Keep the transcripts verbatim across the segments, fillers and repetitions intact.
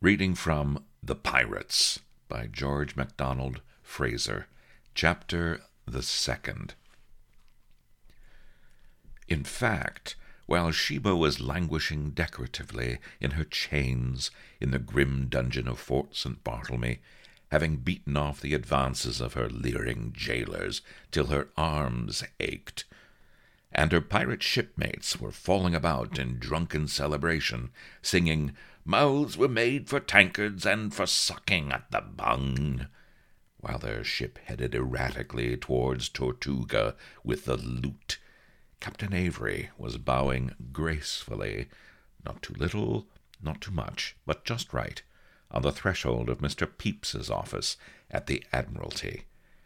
Reading from The Pirates by George MacDonald Fraser, Chapter the Second. In fact, while Sheba was languishing decoratively in her chains in the grim dungeon of Fort Saint Barthélemy, having beaten off the advances of her leering jailers till her arms ached, and her pirate shipmates were falling about in drunken celebration, singing, "Mouths were made for tankards and for sucking at the bung," while their ship headed erratically towards Tortuga with the loot, Captain Avery was bowing gracefully, not too little, not too much, but just right, on the threshold of Mister Pepys's office at the Admiralty,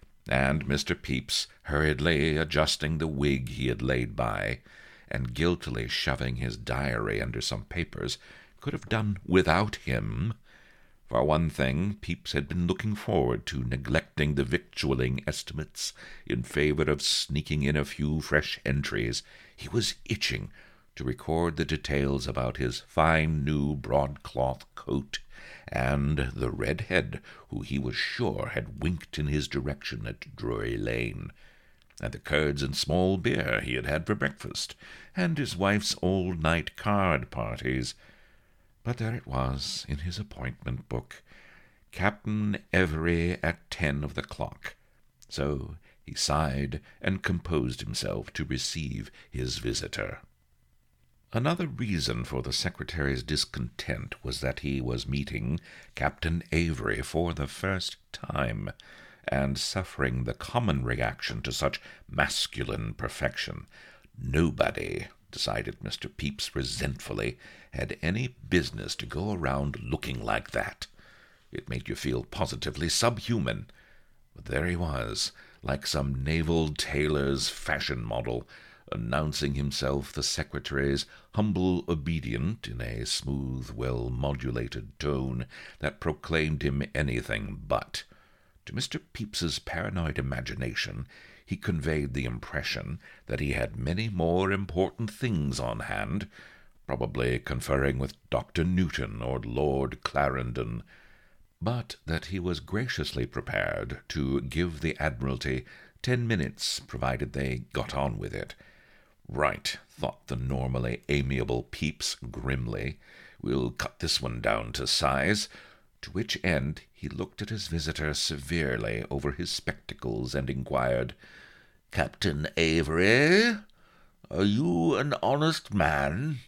and Mister Pepys, hurriedly adjusting the wig he had laid by, and guiltily shoving his diary under some papers, could have done without him. For one thing, Pepys had been looking forward to neglecting the victualling estimates in favor of sneaking in a few fresh entries. He was itching to record the details about his fine new broadcloth coat, and the red head who he was sure had winked in his direction at Drury Lane, and the curds and small beer he had had for breakfast, and his wife's all-night card parties. But there it was in his appointment book, Captain Avery at ten of the clock. So he sighed and composed himself to receive his visitor. Another reason for the secretary's discontent was that he was meeting Captain Avery for the first time, and suffering the common reaction to such masculine perfection. Nobody, decided Mister Pepys resentfully, had any business to go around looking like that. It made you feel positively subhuman. But there he was, like some naval tailor's fashion model, announcing himself the secretary's humble obedient in a smooth, well-modulated tone that proclaimed him anything but. To Mister Pepys's paranoid imagination, he conveyed the impression that he had many more important things on hand, probably conferring with Doctor Newton or Lord Clarendon, but that he was graciously prepared to give the Admiralty ten minutes, provided they got on with it. Right, thought the normally amiable Pepys grimly, we'll cut this one down to size, to which end he looked at his visitor severely over his spectacles and inquired, "Captain Avery, are you an honest man?"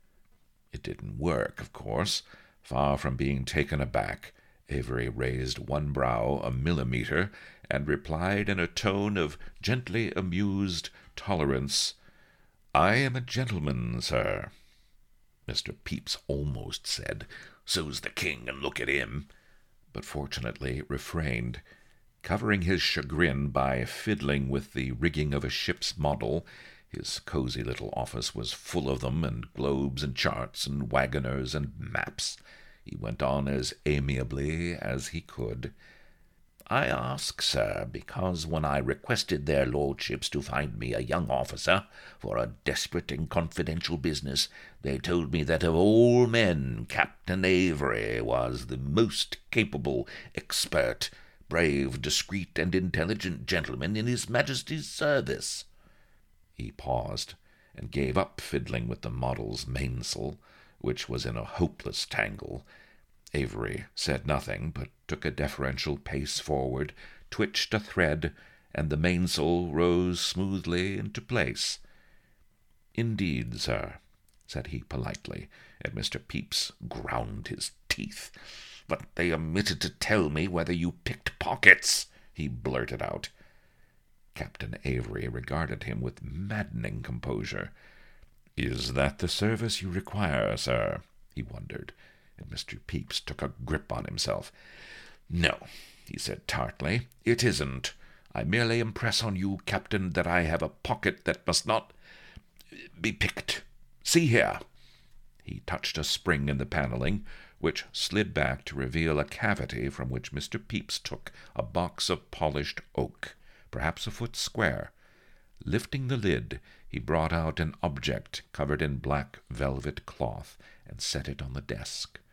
It didn't work, of course. Far from being taken aback, Avery raised one brow a millimetre and replied in a tone of gently amused tolerance, "I am a gentleman, sir." Mister Pepys almost said, "So's the king, and look at him," but fortunately refrained. Covering his chagrin by fiddling with the rigging of a ship's model, his cosy little office was full of them, and globes and charts and wagoners and maps, he went on as amiably as he could. "I ask, sir, because when I requested their lordships to find me a young officer for a desperate and confidential business, they told me that of all men Captain Avery was the most capable, expert, brave, discreet, and intelligent gentleman in his Majesty's service." He paused, and gave up fiddling with the model's mainsail, which was in a hopeless tangle. Avery said nothing, but took a deferential pace forward, twitched a thread, and the mainsail rose smoothly into place. "Indeed, sir," said he politely, and Mister Pepys ground his teeth. "But they omitted to tell me whether you picked pockets," he blurted out. Captain Avery regarded him with maddening composure. "Is that the service you require, sir?" he wondered, and Mister Pepys took a grip on himself. "No," he said tartly, "it isn't. I merely impress on you, Captain, that I have a pocket that must not be picked. See here." He touched a spring in the panelling, which slid back to reveal a cavity from which Mister Pepys took a box of polished oak, perhaps a foot square. Lifting the lid, he brought out an object covered in black velvet cloth and set it on the desk.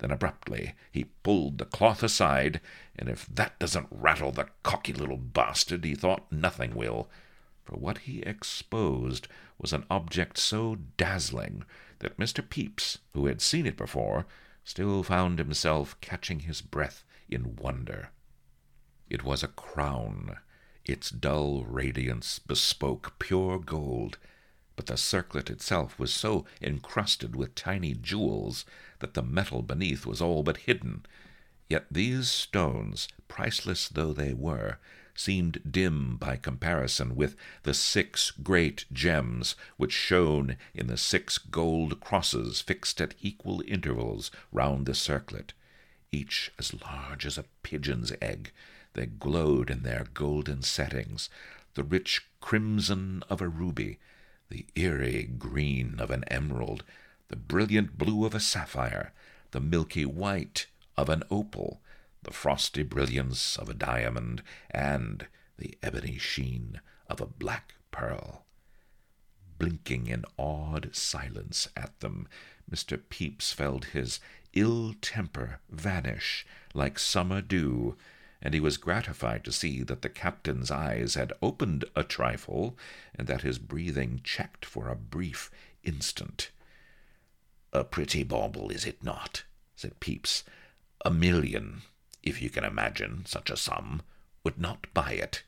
Then abruptly he pulled the cloth aside, and if that doesn't rattle the cocky little bastard, he thought nothing will. For what he exposed was an object so dazzling that Mister Pepys, who had seen it before, still found himself catching his breath in wonder. It was a crown. Its dull radiance bespoke pure gold, but the circlet itself was so encrusted with tiny jewels that the metal beneath was all but hidden. Yet these stones, priceless though they were, seemed dim by comparison with the six great gems which shone in the six gold crosses fixed at equal intervals round the circlet. Each as large as a pigeon's egg, they glowed in their golden settings, the rich crimson of a ruby, the eerie green of an emerald, the brilliant blue of a sapphire, the milky white of an opal, the frosty brilliance of a diamond, and the ebony sheen of a black pearl. Blinking in awed silence at them, Mister Pepys felt his ill temper vanish like summer dew, and he was gratified to see that the captain's eyes had opened a trifle, and that his breathing checked for a brief instant. "A pretty bauble, is it not?" said Pepys. "A million, if you can imagine such a sum, would not buy it."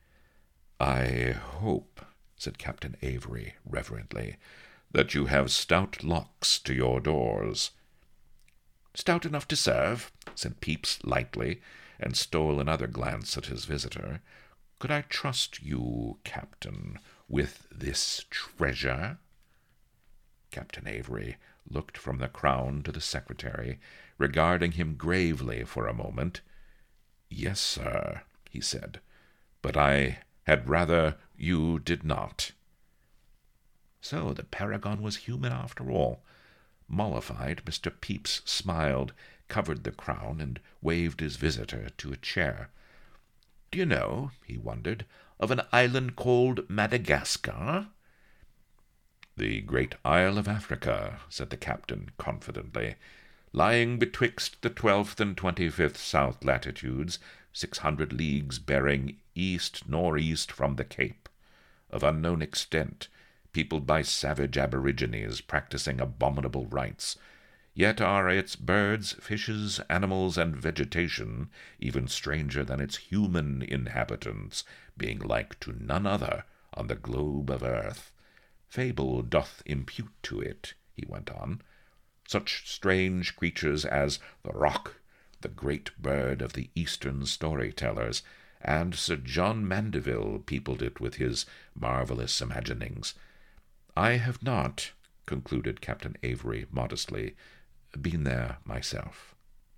"I hope," said Captain Avery reverently, "that you have stout locks to your doors." "Stout enough to serve," said Pepys lightly, and stole another glance at his visitor. "Could I trust you, Captain, with this treasure?" Captain Avery looked from the crown to the secretary, regarding him gravely for a moment. "Yes, sir," he said, "but I had rather you did not." So the paragon was human after all. Mollified, Mister Pepys smiled, covered the crown, and waved his visitor to a chair. "Do you know," he wondered, "of an island called Madagascar?" "The great isle of Africa," said the captain confidently, "lying betwixt the twelfth and twenty-fifth south latitudes, six hundred leagues bearing east-northeast from the Cape, of unknown extent, peopled by savage aborigines practising abominable rites. Yet are its birds, fishes, animals, and vegetation even stranger than its human inhabitants, being like to none other on the globe of earth. Fable doth impute to it," he went on, "such strange creatures as the roc, the great bird of the eastern story-tellers, and Sir John Mandeville peopled it with his marvellous imaginings. I have not," concluded Captain Avery modestly, "been there myself."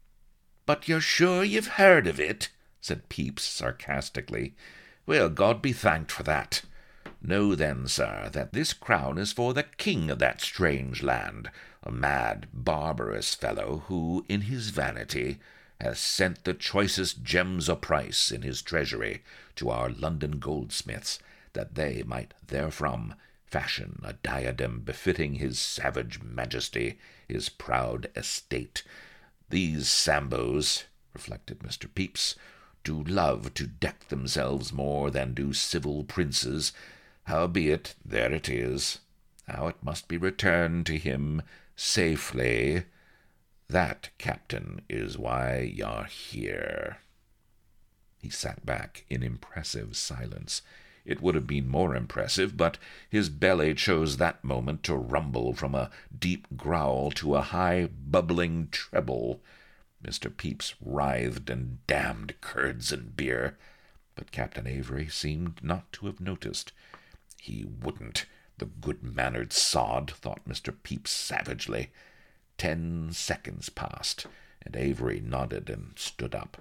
"But you're sure you've heard of it?" said Pepys sarcastically. "Well, God be thanked for that. Know then, sir, that this crown is for the king of that strange land, a mad, barbarous fellow who, in his vanity, has sent the choicest gems o' price in his treasury to our London goldsmiths, that they might therefrom fashion a diadem befitting his savage majesty, his proud estate. These Sambos, reflected Mister Pepys, do love to deck themselves more than do civil princes. Howbeit, there it is. How it must be returned to him safely. That, Captain, is why you're here." He sat back in impressive silence. It would have been more impressive, but his belly chose that moment to rumble from a deep growl to a high, bubbling treble. Mister Pepys writhed and damned curds and beer, but Captain Avery seemed not to have noticed. He wouldn't, the good-mannered sod, thought Mister Pepys savagely. Ten seconds passed, and Avery nodded and stood up.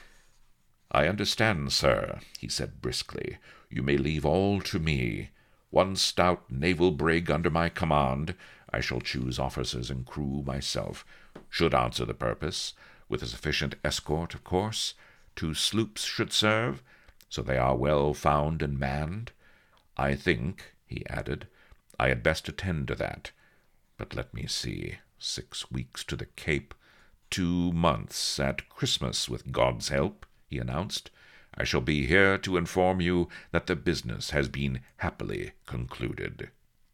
"I understand, sir," he said briskly. "You may leave all to me. One stout naval brig under my command, I shall choose officers and crew myself, should answer the purpose, with a sufficient escort, of course. Two sloops should serve, so they are well found and manned. I think," he added, "I had best attend to that. But let me see, six weeks to the Cape, Two months at Christmas, with God's help," he announced. "I shall be here to inform you that the business has been happily concluded."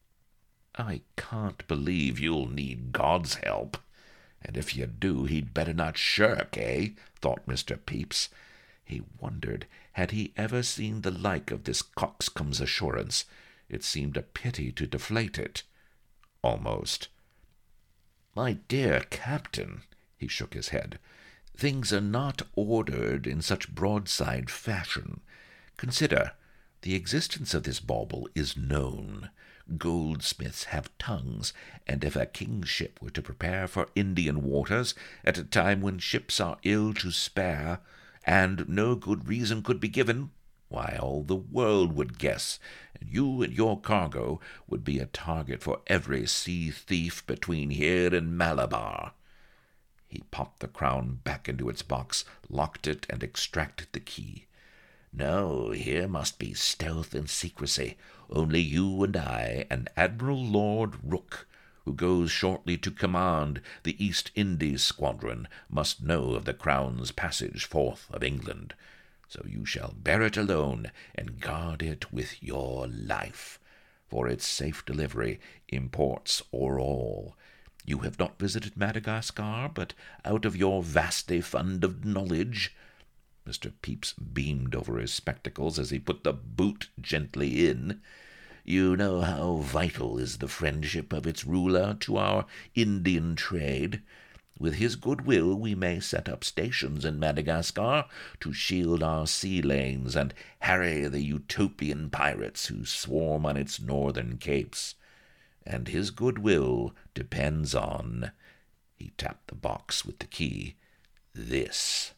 "I can't believe you'll need God's help. And if you do, he'd better not shirk, eh?" thought Mister Pepys. He wondered, had he ever seen the like of this coxcomb's assurance? It seemed a pity to deflate it. Almost. "My dear Captain," he shook his head, "things are not ordered in such broadside fashion. Consider, the existence of this bauble is known. Goldsmiths have tongues, and if a king's ship were to prepare for Indian waters at a time when ships are ill to spare, and no good reason could be given, why, all the world would guess, and you and your cargo would be a target for every sea thief between here and Malabar." He popped the crown back into its box, locked it, and extracted the key. "No, here must be stealth and secrecy. Only you and I, and Admiral Lord Rooke, who goes shortly to command the East Indies squadron, must know of the Crown's passage forth of England. So you shall bear it alone, and guard it with your life, for its safe delivery imports o'er all. You have not visited Madagascar, but out of your vasty fund of knowledge—" Mister Pepys beamed over his spectacles as he put the boot gently in. "You know how vital is the friendship of its ruler to our Indian trade. With his goodwill we may set up stations in Madagascar to shield our sea lanes and harry the utopian pirates who swarm on its northern capes. And his goodwill depends on—" he tapped the box with the key, "this."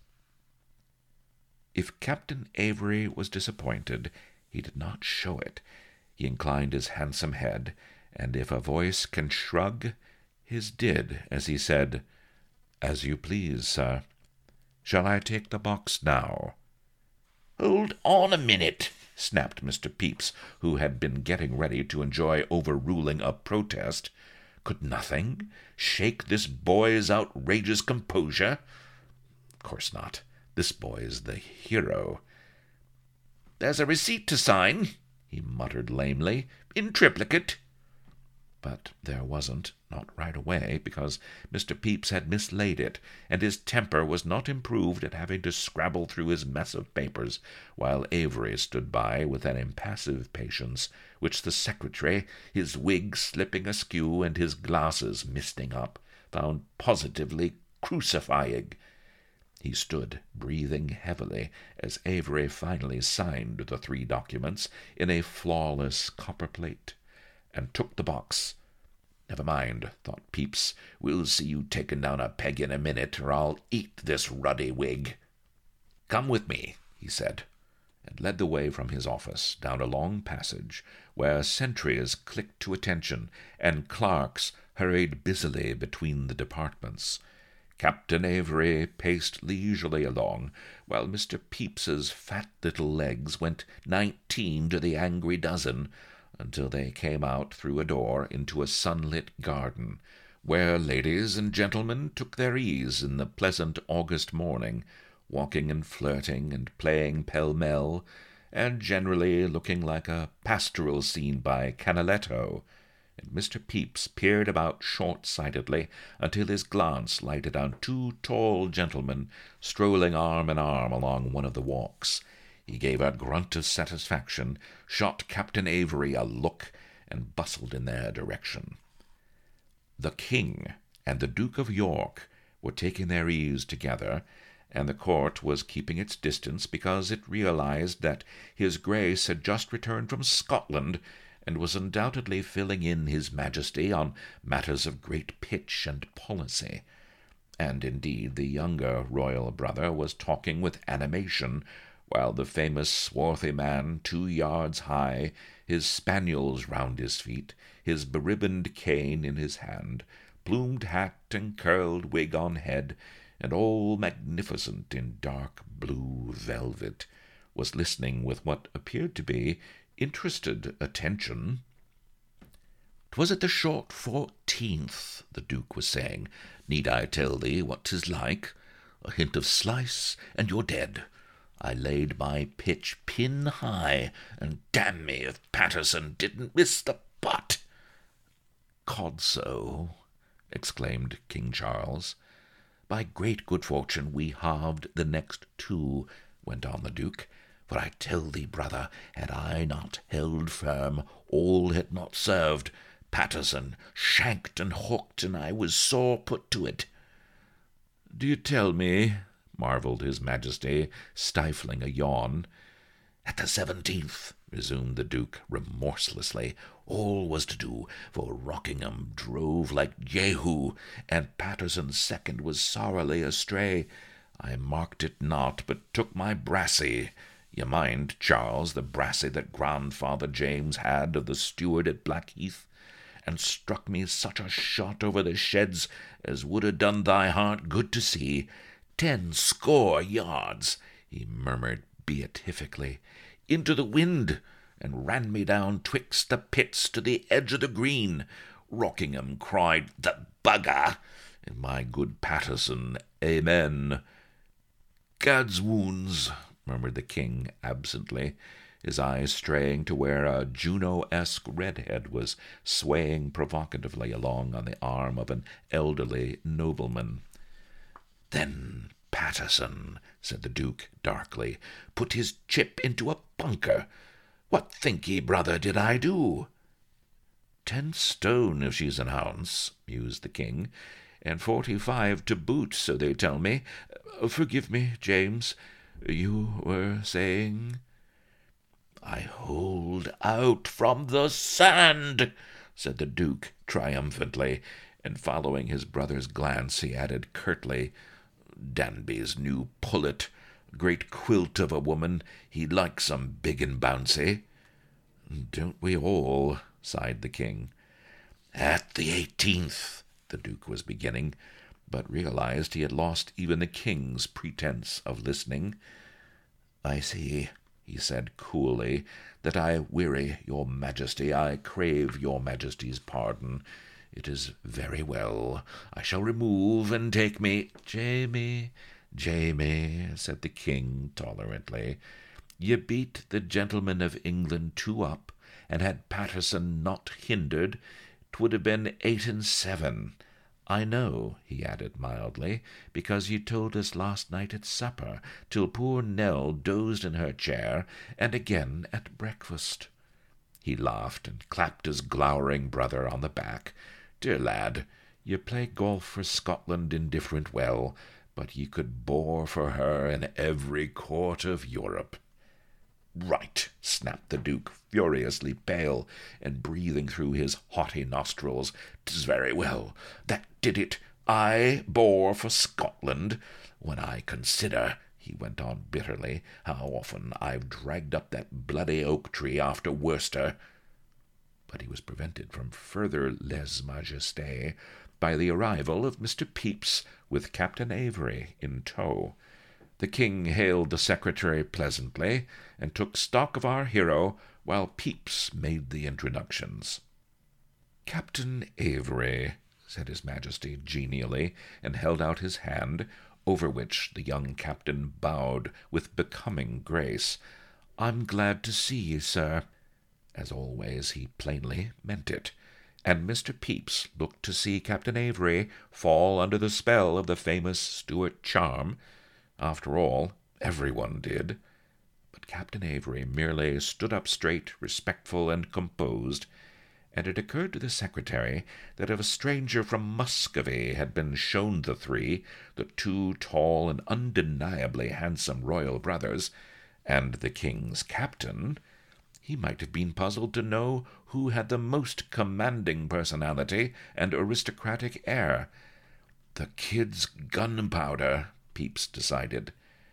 If Captain Avery was disappointed, he did not show it. He inclined his handsome head, and if a voice can shrug, his did, as he said, "As you please, sir. Shall I take the box now?" "Hold on a minute," snapped Mister Pepys, who had been getting ready to enjoy overruling a protest. Could nothing shake this boy's outrageous composure? Of course not. This boy's the hero. "There's a receipt to sign," he muttered lamely, "in triplicate." But there wasn't, not right away, because Mister Pepys had mislaid it, and his temper was not improved at having to scrabble through his mess of papers, while Avery stood by with an impassive patience, which the secretary, his wig slipping askew and his glasses misting up, found positively crucifying. He stood, breathing heavily, as Avery finally signed the three documents in a flawless copper plate, and took the box. "Never mind," thought Pepys. "We'll see you taken down a peg in a minute, or I'll eat this ruddy wig." "Come with me," he said, and led the way from his office down a long passage where sentries clicked to attention and clerks hurried busily between the departments. Captain Avery paced leisurely along, while Mister Pepys's fat little legs went nineteen to the angry dozen, until they came out through a door into a sunlit garden, where ladies and gentlemen took their ease in the pleasant August morning, walking and flirting and playing pell-mell, and generally looking like a pastoral scene by Canaletto. And Mister Pepys peered about short-sightedly until his glance lighted on two tall gentlemen strolling arm in arm along one of the walks. He gave a grunt of satisfaction, shot Captain Avery a look, and bustled in their direction. The King and the Duke of York were taking their ease together, and the court was keeping its distance because it realized that His Grace had just returned from Scotland and was undoubtedly filling in His Majesty on matters of great pitch and policy. And indeed the younger royal brother was talking with animation, while the famous swarthy man, two yards high, his spaniels round his feet, his beribboned cane in his hand, plumed hat and curled wig on head, and all magnificent in dark blue velvet, was listening with what appeared to be interested attention. 'Twas at the short fourteenth, the Duke was saying. Need I tell thee what 'tis like? A hint of slice, and you're dead. I laid my pitch pin high, and damn me if Paterson didn't miss the butt. "Codso," exclaimed King Charles. "By great good fortune we halved the next two," went on the Duke. "For I tell thee, brother, had I not held firm, all had not served. Paterson shanked and hooked, and I was sore put to it." "Do you tell me?" marvelled his Majesty, stifling a yawn. "At the seventeenth," resumed the Duke remorselessly, "all was to do, for Rockingham drove like Jehu, and Paterson's second was sorrily astray. I marked it not, but took my brassy. You mind, Charles, the brassy that grandfather James had of the steward at Blackheath, and struck me such a shot over the sheds as would have done thy heart good to see. Ten score yards," he murmured beatifically, "into the wind, and ran me down twixt the pits to the edge of the green. Rockingham cried, 'The bugger!' and my good Paterson, 'Amen.'" "Gad's wounds," murmured the king absently, his eyes straying to where a Juno-esque redhead was swaying provocatively along on the arm of an elderly nobleman. "Then Paterson," said the Duke darkly, "put his chip into a bunker. What think ye, brother, did I do?" "Ten stone if she's an ounce," mused the king, "and forty-five to boot, so they tell me. Forgive me, James. You were saying—" "I hold out from the sand," said the Duke triumphantly, and following his brother's glance, he added curtly, "Danby's new pullet, great quilt of a woman, he likes 'em big and bouncy." "Don't we all?" sighed the king. "At the eighteenth," the Duke was beginning, but realized he had lost even the king's pretense of listening. "I see," he said coolly, "that I weary your Majesty. I crave your Majesty's pardon. It is very well. I shall remove and take me—" "Jamie, Jamie," said the king tolerantly, "ye beat the gentlemen of England two up, and had Paterson not hindered, 'twould have been eight and seven. I know," he added mildly, "because you told us last night at supper, till poor Nell dozed in her chair, and again at breakfast." He laughed and clapped his glowering brother on the back. "Dear lad, ye play golf for Scotland indifferent well, but ye could bore for her in every court of Europe." "Right," snapped the Duke, furiously pale, and breathing through his haughty nostrils. "'Tis very well. That did it. I bore for Scotland. When I consider," he went on bitterly, "how often I've dragged up that bloody oak-tree after Worcester—" But he was prevented from further lèse-majesté by the arrival of Mister Pepys with Captain Avery in tow. The king hailed the secretary pleasantly, and took stock of our hero, while Pepys made the introductions. "Captain Avery," said his Majesty genially, and held out his hand, over which the young captain bowed with becoming grace. "I'm glad to see ye, sir." As always, he plainly meant it, and Mister Pepys looked to see Captain Avery fall under the spell of the famous Stuart charm. After all, everyone did. But Captain Avery merely stood up straight, respectful, and composed, and it occurred to the secretary that if a stranger from Muscovy had been shown the three, the two tall and undeniably handsome royal brothers, and the king's captain, he might have been puzzled to know who had the most commanding personality and aristocratic air. "The kid's gunpowder," Pepys decided.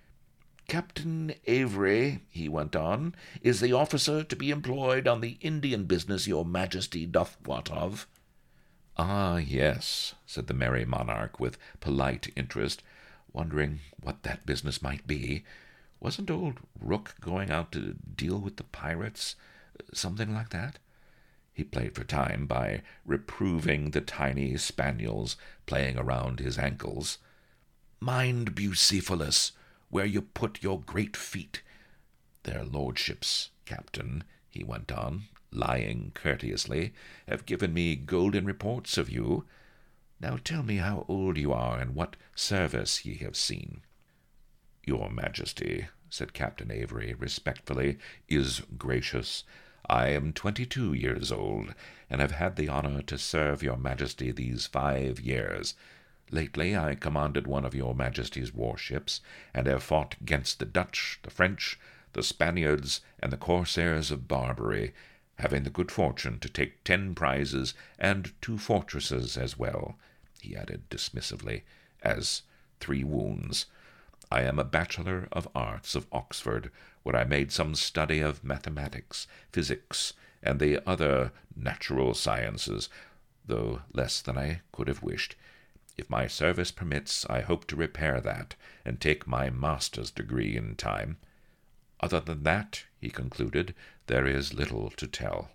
"Captain Avery," he went on, "is the officer to be employed on the Indian business your Majesty doth wot of." "Ah, yes," said the merry monarch with polite interest, wondering what that business might be. Wasn't old Rook going out to deal with the pirates? Something like that? He played for time by reproving the tiny spaniels playing around his ankles. "Mind, Bucephalus, where you put your great feet. Their lordships, captain," he went on, lying courteously, "have given me golden reports of you. Now tell me how old you are, and what service ye have seen." "Your Majesty," said Captain Avery respectfully, "is gracious. I am twenty-two years old, and have had the honour to serve your Majesty these five years. Lately I commanded one of your Majesty's warships, and have fought against the Dutch, the French, the Spaniards, and the corsairs of Barbary, having the good fortune to take ten prizes and two fortresses as well," he added dismissively, "as three wounds. I am a Bachelor of Arts of Oxford, where I made some study of mathematics, physics, and the other natural sciences, though less than I could have wished. If my service permits, I hope to repair that, and take my master's degree in time. Other than that," he concluded, "there is little to tell."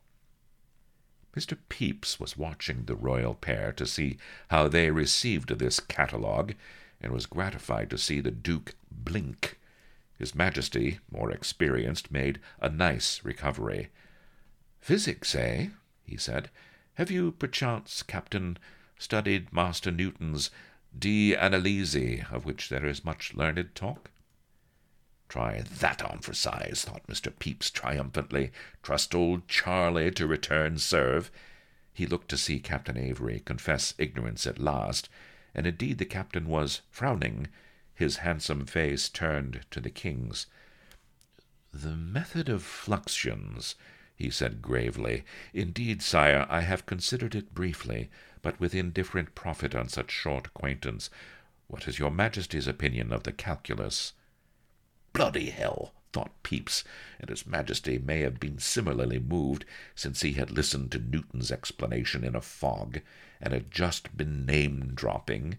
Mister Pepys was watching the royal pair to see how they received this catalogue, and was gratified to see the Duke blink. His Majesty, more experienced, made a nice recovery. "Physics, eh?" he said. "Have you, perchance, Captain, studied Master Newton's De Analysi, of which there is much learned talk?" "Try that on for size," thought Mister Pepys triumphantly. "Trust old Charlie to return serve." He looked to see Captain Avery confess ignorance at last, and indeed the captain was frowning, his handsome face turned to the king's. "The method of fluxions," he said gravely. "Indeed, sire, I have considered it briefly, but with indifferent profit on such short acquaintance. What is your Majesty's opinion of the calculus?" "Bloody hell!" thought Pepys, and His Majesty may have been similarly moved, since he had listened to Newton's explanation in a fog, and had just been name-dropping.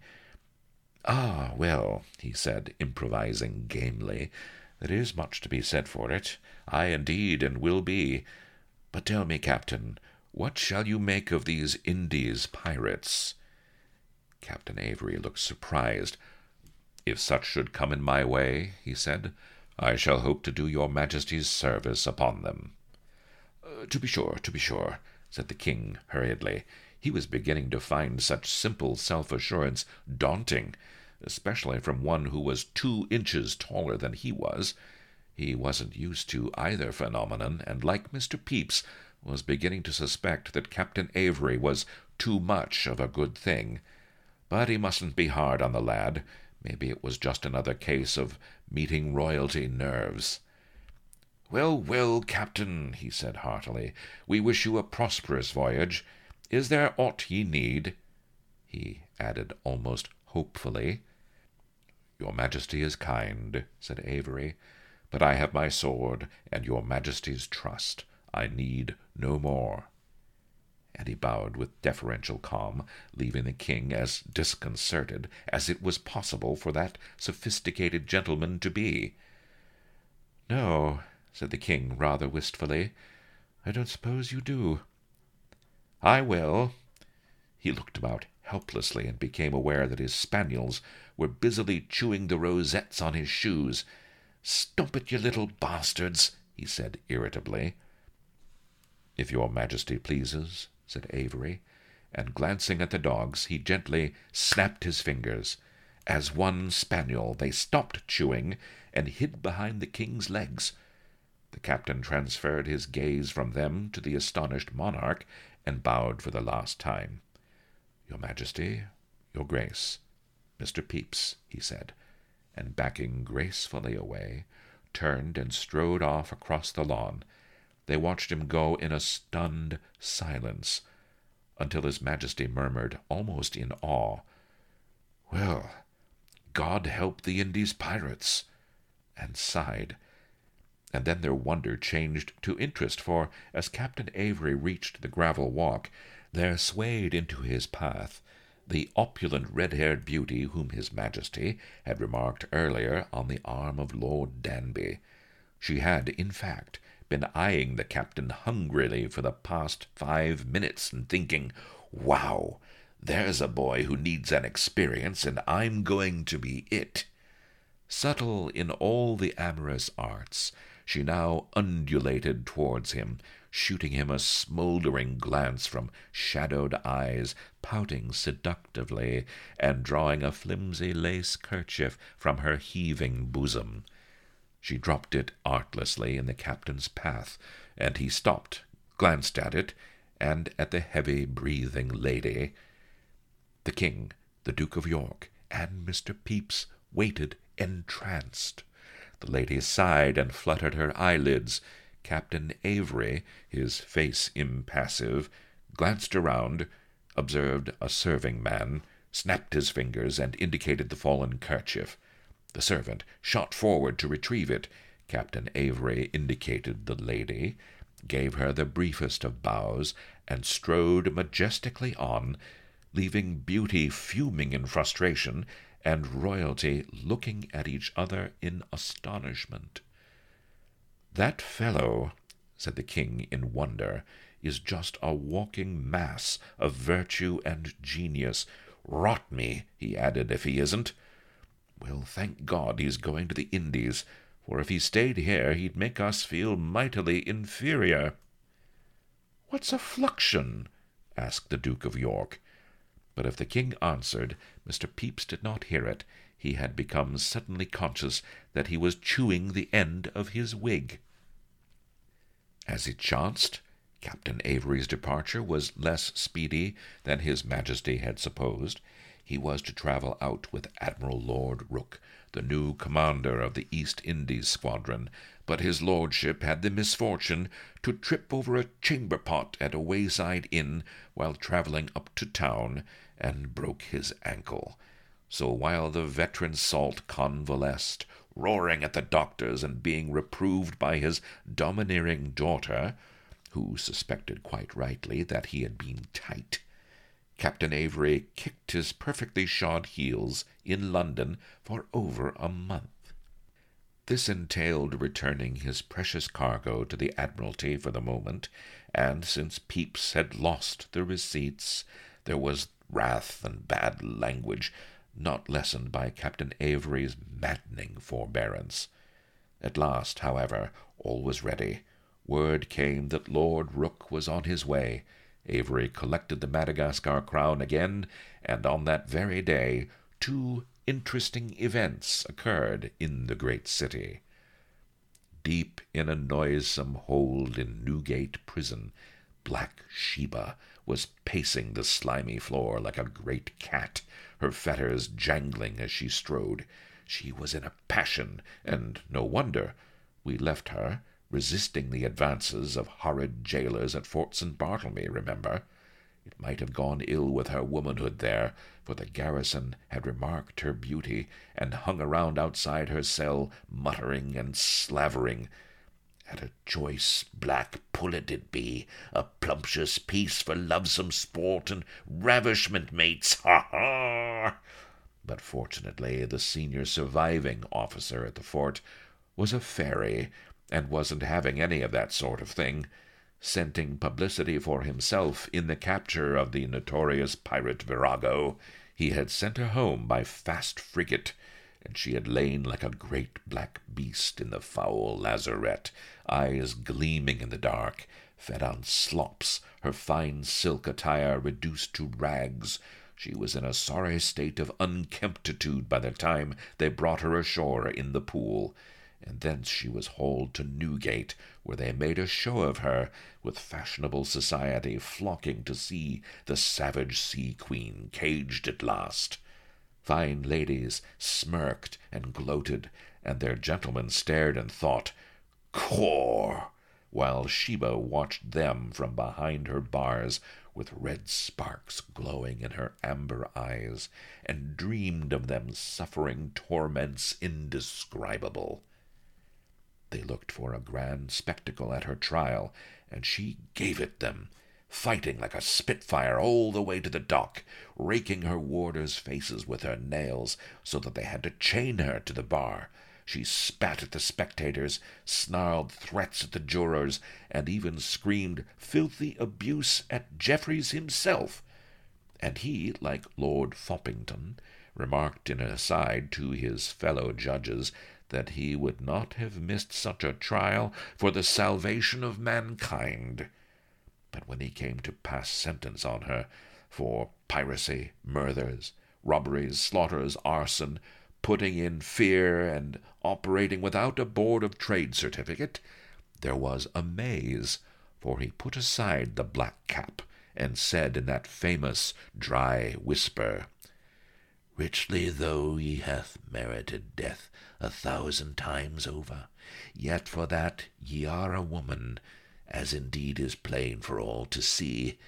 "Ah, well," he said, improvising gamely, "there is much to be said for it. Aye, indeed, and will be. But tell me, Captain, what shall you make of these Indies pirates?" Captain Avery looked surprised. "If such should come in my way," he said, "I shall hope to do your Majesty's service upon them." Uh, "To be sure, to be sure," said the king hurriedly. He was beginning to find such simple self-assurance daunting, especially from one who was two inches taller than he was. He wasn't used to either phenomenon, and, like Mister Pepys, was beginning to suspect that Captain Avery was too much of a good thing. But he mustn't be hard on the lad. Maybe it was just another case of meeting royalty nerves. "Well, well, Captain," he said heartily, "we wish you a prosperous voyage. Is there aught ye need?" He added almost hopefully. "Your Majesty is kind," said Avery, "but I have my sword and your Majesty's trust. I need no more." And he bowed with deferential calm, leaving the king as disconcerted as it was possible for that sophisticated gentleman to be. "No," said the king rather wistfully, "I don't suppose you do." "I will." He looked about helplessly and became aware that his spaniels were busily chewing the rosettes on his shoes. "Stop it, you little bastards," he said irritably. "If your Majesty pleases," said Avery, and glancing at the dogs, he gently snapped his fingers. As one spaniel they stopped chewing and hid behind the king's legs. The captain transferred his gaze from them to the astonished monarch, and bowed for the last time. "Your Majesty, your Grace, Mister Pepys," he said, and backing gracefully away, turned and strode off across the lawn. They watched him go in a stunned silence, until His Majesty murmured, almost in awe, "Well, God help the Indies pirates," and sighed. And then their wonder changed to interest, for as Captain Avery reached the gravel walk, there swayed into his path the opulent red-haired beauty whom His Majesty had remarked earlier on the arm of Lord Danby. She had, in fact, been eyeing the captain hungrily for the past five minutes and thinking, "Wow, there's a boy who needs an experience, and I'm going to be it." Subtle in all the amorous arts, she now undulated towards him, shooting him a smouldering glance from shadowed eyes, pouting seductively, and drawing a flimsy lace kerchief from her heaving bosom. She dropped it artlessly in the captain's path, and he stopped, glanced at it, and at the heavy-breathing lady. The king, the Duke of York, and Mister Pepys waited entranced. The lady sighed and fluttered her eyelids. Captain Avery, his face impassive, glanced around, observed a serving-man, snapped his fingers, and indicated the fallen kerchief. The servant shot forward to retrieve it. Captain Avery indicated the lady, gave her the briefest of bows, and strode majestically on, leaving beauty fuming in frustration, and royalty looking at each other in astonishment. "That fellow," said the king in wonder, "is just a walking mass of virtue and genius. Rot me," he added, "if he isn't. Well, thank God he's going to the Indies, for if he stayed here he'd make us feel mightily inferior." "What's a fluxion?" asked the Duke of York. But if the king answered, Mister Pepys did not hear it. He had become suddenly conscious that he was chewing the end of his wig. As it chanced, Captain Avery's departure was less speedy than his Majesty had supposed. He was to travel out with Admiral Lord Rooke, the new commander of the East Indies squadron, but his lordship had the misfortune to trip over a chamber pot at a wayside inn while travelling up to town, and broke his ankle. So while the veteran salt convalesced, roaring at the doctors and being reproved by his domineering daughter, who suspected quite rightly that he had been tight, Captain Avery kicked his perfectly shod heels in London for over a month. This entailed returning his precious cargo to the Admiralty for the moment, and since Pepys had lost the receipts, there was wrath and bad language, not lessened by Captain Avery's maddening forbearance. At last, however, all was ready. Word came that Lord Rooke was on his way. Avery collected the Madagascar crown again, and on that very day two interesting events occurred in the great city. Deep in a noisome hold in Newgate prison, Black Sheba was pacing the slimy floor like a great cat, her fetters jangling as she strode. She was in a passion, and no wonder. We left her, resisting the advances of horrid jailers at Fort Saint Bartholomew, remember. It might have gone ill with her womanhood there, for the garrison had remarked her beauty, and hung around outside her cell, muttering and slavering. At a choice black pullet it be, a plumptious piece for lovesome sport and ravishment, mates, ha ha! But fortunately the senior surviving officer at the fort was a fairy, and wasn't having any of that sort of thing. Scenting publicity for himself in the capture of the notorious pirate Virago, he had sent her home by fast frigate, and she had lain like a great black beast in the foul lazarette, eyes gleaming in the dark, fed on slops, her fine silk attire reduced to rags. She was in a sorry state of unkemptitude by the time they brought her ashore in the Pool, and thence she was hauled to Newgate, where they made a show of her, with fashionable society flocking to see the savage sea-queen caged at last. Fine ladies smirked and gloated, and their gentlemen stared and thought, "Core!" while Sheba watched them from behind her bars, with red sparks glowing in her amber eyes, and dreamed of them suffering torments indescribable. They looked for a grand spectacle at her trial, and she gave it them, fighting like a spitfire all the way to the dock, raking her warders' faces with her nails, so that they had to chain her to the bar. She spat at the spectators, snarled threats at the jurors, and even screamed filthy abuse at Jeffreys himself. And he, like Lord Foppington, remarked in an aside to his fellow judges that he would not have missed such a trial for the salvation of mankind. But when he came to pass sentence on her for piracy, murders, robberies, slaughters, arson, putting in fear, and operating without a Board of Trade certificate, there was amaze, for he put aside the black cap, and said in that famous dry whisper, "Richly though he hath merited death a thousand times over, yet for that ye are a woman, as indeed is plain for all to see."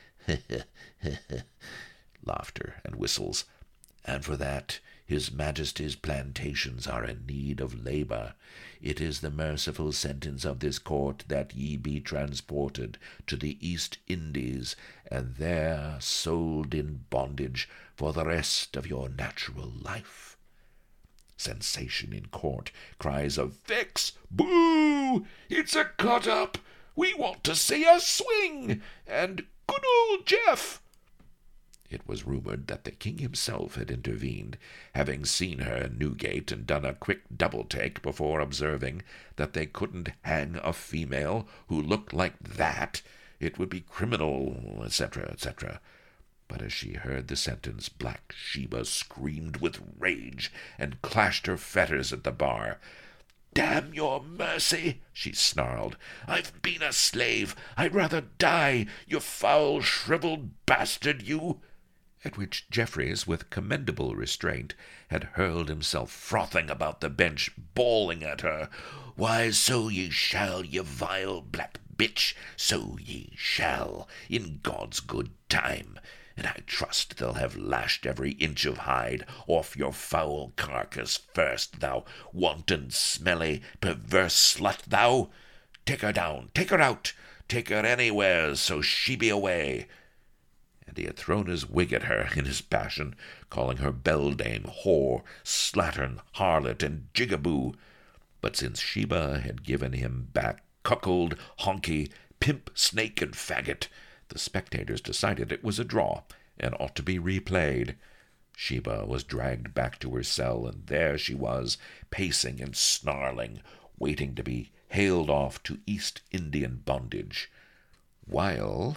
Laughter and whistles. "And for that his Majesty's plantations are in need of labour, it is the merciful sentence of this court that ye be transported to the East Indies, and there sold in bondage for the rest of your natural life." Sensation in court, cries of "Fix! Boo! It's a cut-up! We want to see a swing!" and "Good old Jeff!" It was rumoured that the king himself had intervened, having seen her in Newgate, and done a quick double-take before observing that they couldn't hang a female who looked like that. It would be criminal, et cetera, et cetera. But as she heard the sentence, Black Sheba screamed with rage, and clashed her fetters at the bar. "Damn your mercy!" she snarled. "I've been a slave. I'd rather die, you foul shrivelled bastard, you!" At which Jeffreys, with commendable restraint, had hurled himself frothing about the bench, bawling at her, "Why, so ye shall, ye vile black bitch, so ye shall, in God's good time, and I trust they'll have lashed every inch of hide off your foul carcass first, thou wanton, smelly, perverse slut, thou! Take her down, take her out, take her anywheres, so she be away." And he had thrown his wig at her in his passion, calling her beldame, whore, slattern, harlot, and jigaboo. But since Sheba had given him back cuckold, honky, pimp, snake, and faggot, the spectators decided it was a draw, and ought to be replayed. Sheba was dragged back to her cell, and there she was, pacing and snarling, waiting to be haled off to East Indian bondage, while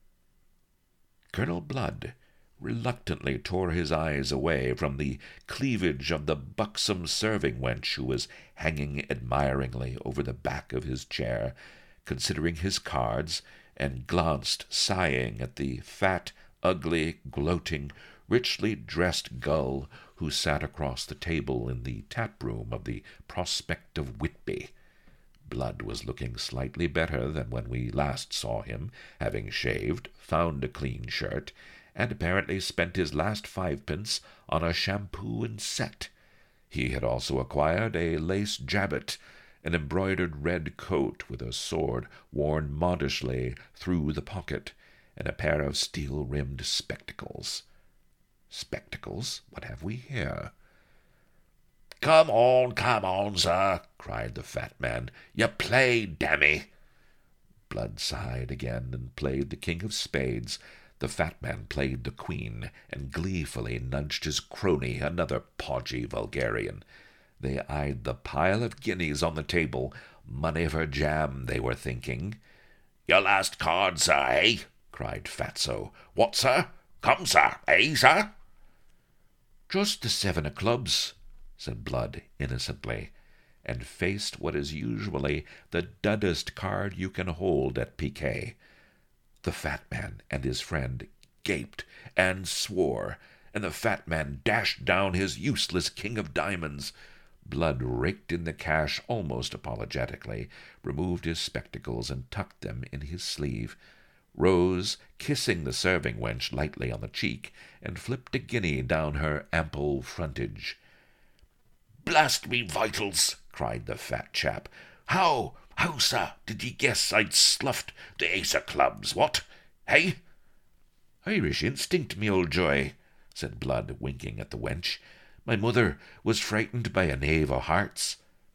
Colonel Blood reluctantly tore his eyes away from the cleavage of the buxom serving-wench who was hanging admiringly over the back of his chair, considering his cards, and glanced sighing at the fat, ugly, gloating, richly dressed gull who sat across the table in the tap-room of the Prospect of Whitby. Blood was looking slightly better than when we last saw him, having shaved, found a clean shirt, and apparently spent his last fivepence on a shampoo and set. He had also acquired a lace jabot, an embroidered red coat with a sword worn modishly through the pocket, and a pair of steel-rimmed spectacles. Spectacles? What have we here? "Come on, come on, sir," cried the fat man. "You play, damme." Blood sighed again and played the king of spades. The fat man played the queen, and gleefully nudged his crony, another podgy vulgarian. They eyed the pile of guineas on the table. Money for jam, they were thinking. "Your last card, sir, eh?" cried Fatso. "What, sir? Come, sir, eh, sir?" "Just the seven of clubs," said Blood innocently, and faced what is usually the duddest card you can hold at piquet. The fat man and his friend gaped and swore, and the fat man dashed down his useless king of diamonds. Blood raked in the cash almost apologetically, removed his spectacles and tucked them in his sleeve, rose, kissing the serving-wench lightly on the cheek, and flipped a guinea down her ample frontage. "Blast me vitals!" cried the fat chap. "How, how, sir, did ye guess I'd sloughed the ace of clubs, what? Hey?" "Irish instinct, me old joy," said Blood, winking at the wench. "My mother was frightened by a knave o' hearts."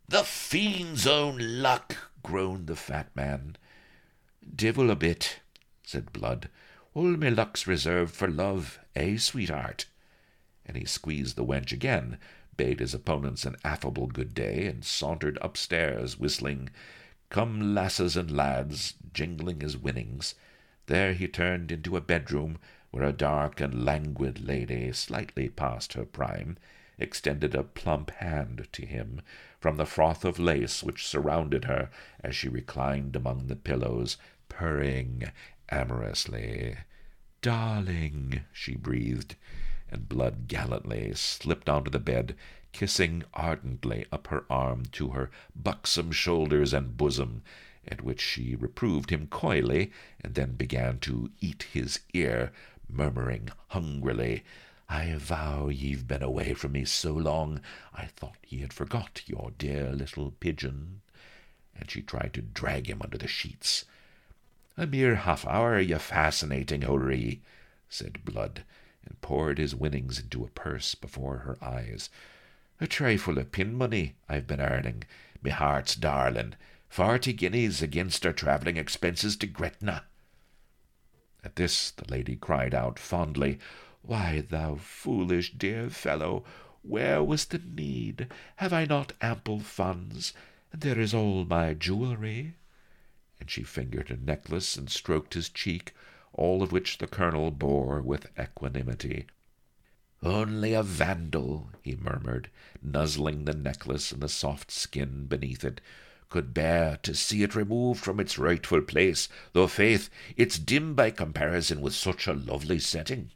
"The fiend's own luck!" groaned the fat man. "Divil a bit," said Blood. "All me luck's reserved for love, eh, sweetheart?" And he squeezed the wench again, bade his opponents an affable good day, and sauntered upstairs, whistling "Come, lasses and lads," jingling his winnings. There he turned into a bedroom where a dark and languid lady, slightly past her prime, extended a plump hand to him from the froth of lace which surrounded her as she reclined among the pillows, purring amorously. "Darling," she breathed, and Blood gallantly slipped onto the bed, kissing ardently up her arm to her buxom shoulders and bosom, at which she reproved him coyly, and then began to eat his ear, murmuring hungrily, "I vow ye've been away from me so long, I thought ye had forgot your dear little pigeon." And she tried to drag him under the sheets. "A mere half-hour, ye fascinating houri," said Blood, and poured his winnings into a purse before her eyes. "A trifle of pin-money I've been earning, me heart's darling, forty guineas against our travelling expenses to Gretna." At this the lady cried out fondly, "Why, thou foolish dear fellow, where was the need? Have I not ample funds? And there is all my jewellery." And she fingered a necklace and stroked his cheek, all of which the colonel bore with equanimity. "Only a vandal," he murmured, nuzzling the necklace and the soft skin beneath it, "could bear to see it removed from its rightful place, though, faith, it's dim by comparison with such a lovely setting."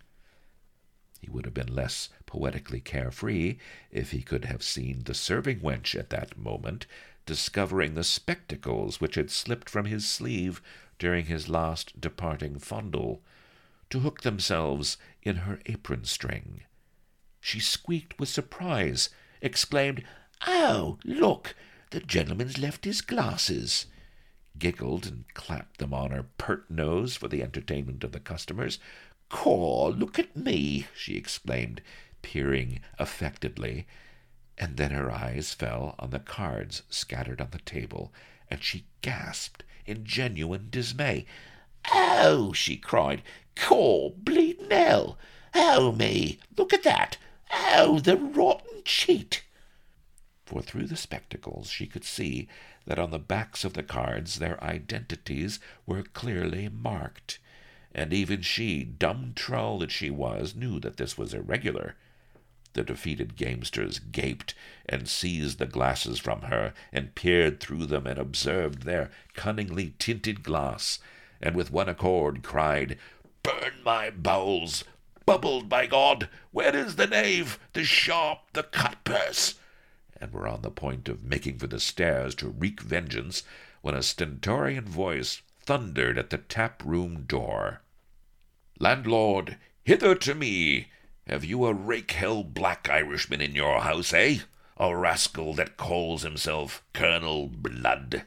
He would have been less poetically carefree if he could have seen the serving wench at that moment discovering the spectacles which had slipped from his sleeve during his last departing fondle, to hook themselves in her apron string. She squeaked with surprise, exclaimed, "Oh, look, the gentleman's left his glasses," giggled and clapped them on her pert nose for the entertainment of the customers. "Caw, look at me," she exclaimed, peering affectedly, and then her eyes fell on the cards scattered on the table, and she gasped in genuine dismay. "Oh," she cried, "caw, bleeding hell! Oh, me, look at that! Oh, the rotten cheat!" For through the spectacles she could see that on the backs of the cards their identities were clearly marked, and even she, dumb trull that she was, knew that this was irregular. The defeated gamesters gaped and seized the glasses from her and peered through them and observed their cunningly tinted glass, and with one accord cried, "Burn my bowels! Bubbled, by God! Where is the knave, the sharp, the cut-purse?" and were on the point of making for the stairs to wreak vengeance, when a stentorian voice thundered at the tap-room door. "Landlord, hither to me! Have you a rake-hell black Irishman in your house, eh? A rascal that calls himself Colonel Blood."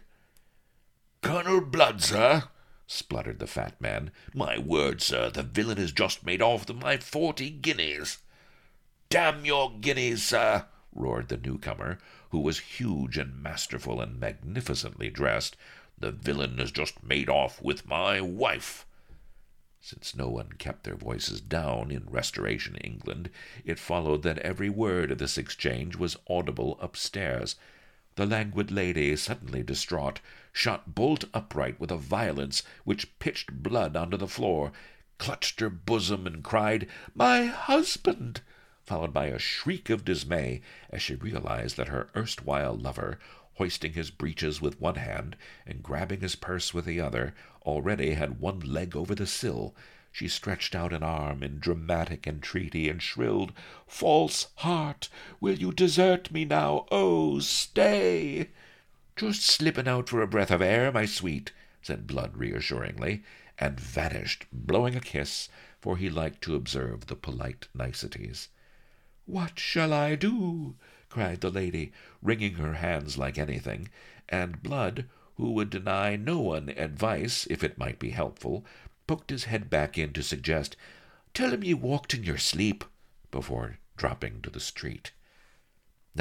"Colonel Blood, sir?" spluttered the fat man. "My word, sir, the villain has just made off with my forty guineas." "Damn your guineas, sir!" roared the newcomer, who was huge and masterful and magnificently dressed. "The villain has just made off with my wife." Since no one kept their voices down in Restoration England, it followed that every word of this exchange was audible upstairs. The languid lady, suddenly distraught, shot bolt upright with a violence which pitched Blood onto the floor, clutched her bosom, and cried, "My husband!" followed by a shriek of dismay as she realized that her erstwhile lover, hoisting his breeches with one hand and grabbing his purse with the other, already had one leg over the sill. She stretched out an arm in dramatic entreaty and shrilled, "False heart, will you desert me now? Oh, stay!" "Just slipping out for a breath of air, my sweet," said Blood reassuringly, and vanished, blowing a kiss, for he liked to observe the polite niceties. "What shall I do?" cried the lady, wringing her hands like anything, and Blood, who would deny no one advice if it might be helpful, poked his head back in to suggest, "Tell him ye walked in your sleep," before dropping to the street. Now,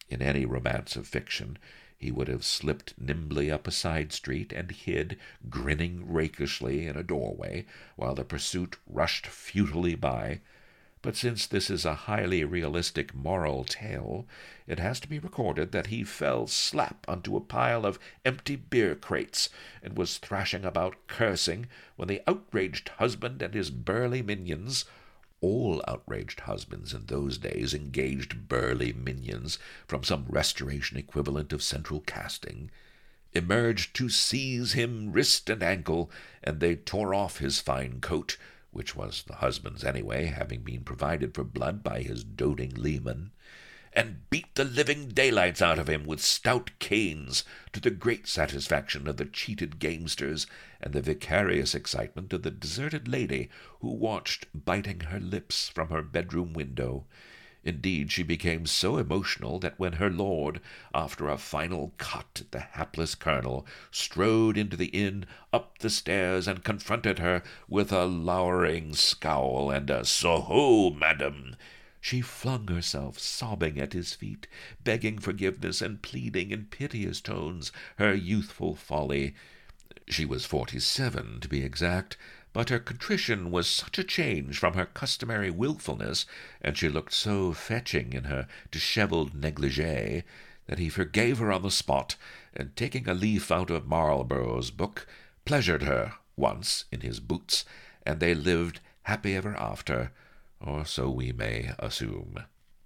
In any romance of fiction, he would have slipped nimbly up a side street and hid, grinning rakishly, in a doorway, while the pursuit rushed futilely by. But since this is a highly realistic moral tale, it has to be recorded that he fell slap onto a pile of empty beer crates, and was thrashing about cursing, when the outraged husband and his burly minions— all outraged husbands in those days engaged burly minions from some Restoration equivalent of central casting— emerged to seize him wrist and ankle, and they tore off his fine coat, which was the husband's anyway, having been provided for blood by his doting leman, and beat the living daylights out of him with stout canes, to the great satisfaction of the cheated gamesters and the vicarious excitement of the deserted lady who watched, biting her lips, from her bedroom window. Indeed, she became so emotional that when her lord, after a final cut at the hapless colonel, strode into the inn, up the stairs, and confronted her with a lowering scowl and a "So-ho, madam!" she flung herself sobbing at his feet, begging forgiveness and pleading in piteous tones her youthful folly. She was forty-seven, to be exact, but her contrition was such a change from her customary wilfulness, and she looked so fetching in her dishevelled negligee, that he forgave her on the spot, and taking a leaf out of Marlborough's book, pleasured her once in his boots, and they lived happy ever after, or so we may assume.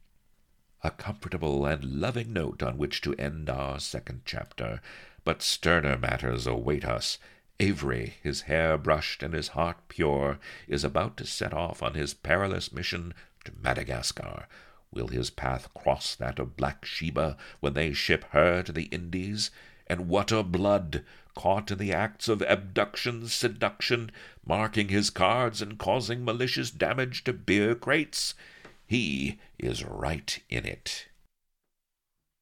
A comfortable and loving note on which to end our second chapter, but sterner matters await us. Avery, his hair brushed and his heart pure, is about to set off on his perilous mission to Madagascar. Will his path cross that of Black Sheba when they ship her to the Indies? And what a blood, caught in the acts of abduction, seduction, marking his cards and causing malicious damage to beer crates! He is right in it.